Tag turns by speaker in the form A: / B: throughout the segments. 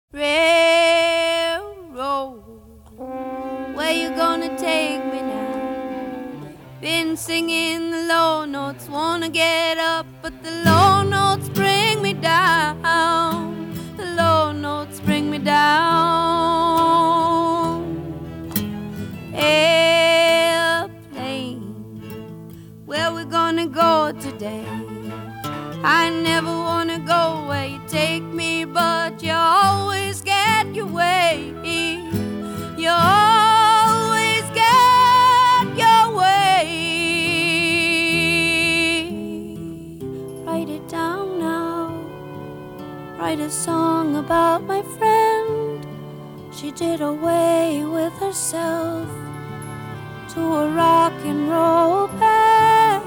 A: Railroad, where you gonna take me now? Been singing the low notes, wanna get up, but the low notes bring me down. The low notes bring me down. Airplane, where we gonna go today? I never wanna go where you take me, but you always get your way. You always get your way. Write it down now. Write a song about my friend. She did away with herself to a rock and roll band.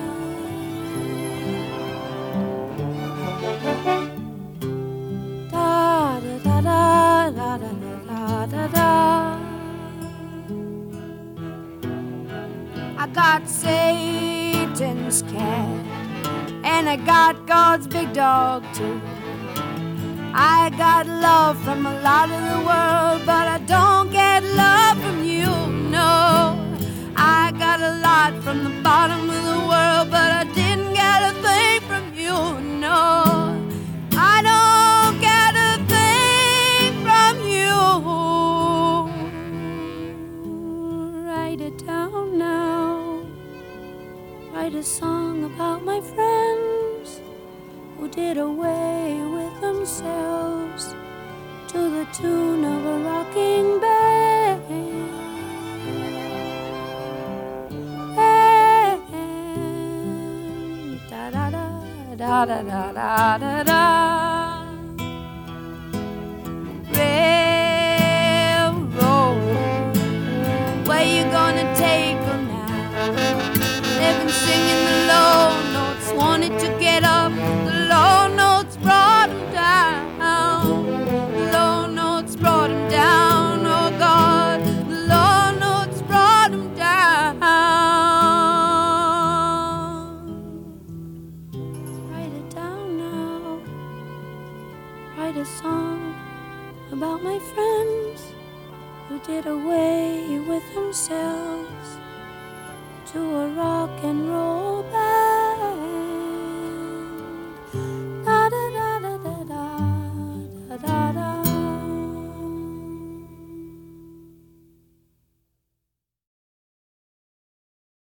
A: Da da da da da da da da. I got Satan's cat, and I got God's big dog too. I got love from a lot of the world, but I don't get love from you, no. I got a lot from the bottom of the world, but I didn't get a thing from you, no. I don't get a thing from you. Write it down now. Write a song about my friends who did away with themselves to the tune of a rocking band. Da da da da da da da da. Railroad, where you gonna take her now? They've been singing the low notes, wanted to get up. The low notes brought him down. The low notes brought him down. Oh God, the low notes brought him down. Write it down now. Write a song about my friends who did away with themselves to a rock and roll